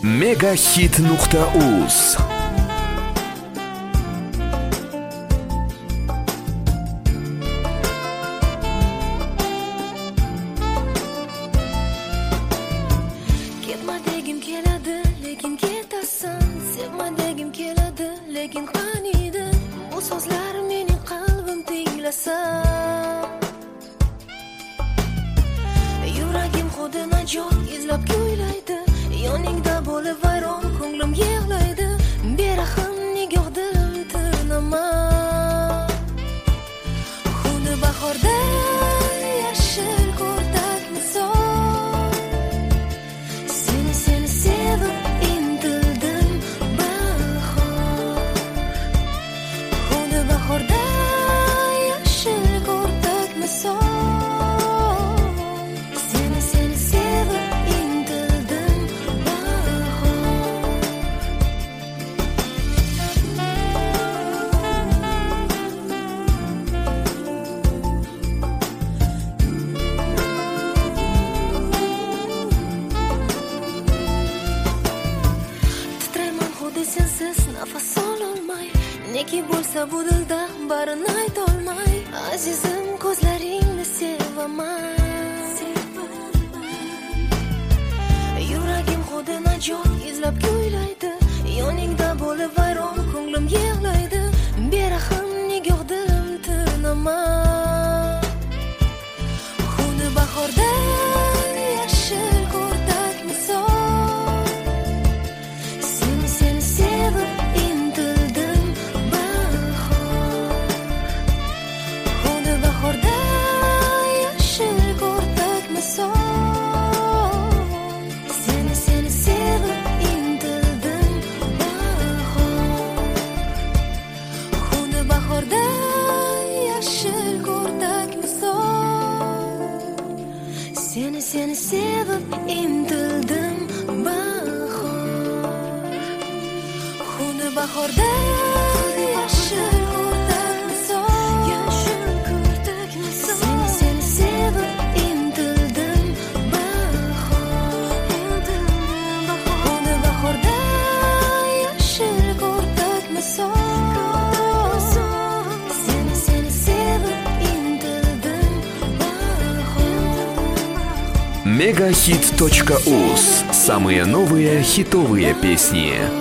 Megahit.uz. Ketma degim keladi, lekin ketasan. Sevma degim keladi, lekin qaniydi. Bu so'zlar mening qalbim tinglasa. Yuragim xuddi najot izlab kuylaydi. Yoningda bo'lib vayron ko'nglim yig'laydi. Berahm nigohdim tinama. Xuddi bahorda yashil ko'rdak misol. Seni sevib intildim bahor. Xuddi bahorda yashil ko'rdak misol. Seni sevib intildim bahor. Titrayman xuddi sensiz nafas ololmay. Neki bo'lsa bu dilda barini aytolmay. Azizim ko'zlaringni sevaman. Yuragim xuddi najot izlab kuylaydi. Yoningda bo'lib vayron ko'nglim yig'laydi. Berahm nigohdim tinama. Xuddi bahorda yashil ko'rdak misol. Seni sevib intildim bahor. Xuddi bahorda yashil ko'rdak misol. Seni sevib intildim bahor. Xuddi bahorda yashil ko'rdak misol. Seni sevib intildim bahor. Xuddi bahorda yashil ko'rdak misol. Seni sevib intildim bahor. Xuddi bahorda yashil ko'rdak misol. Seni sevib intildim bahor. Megahit.uz. Самые новые хитовые песни.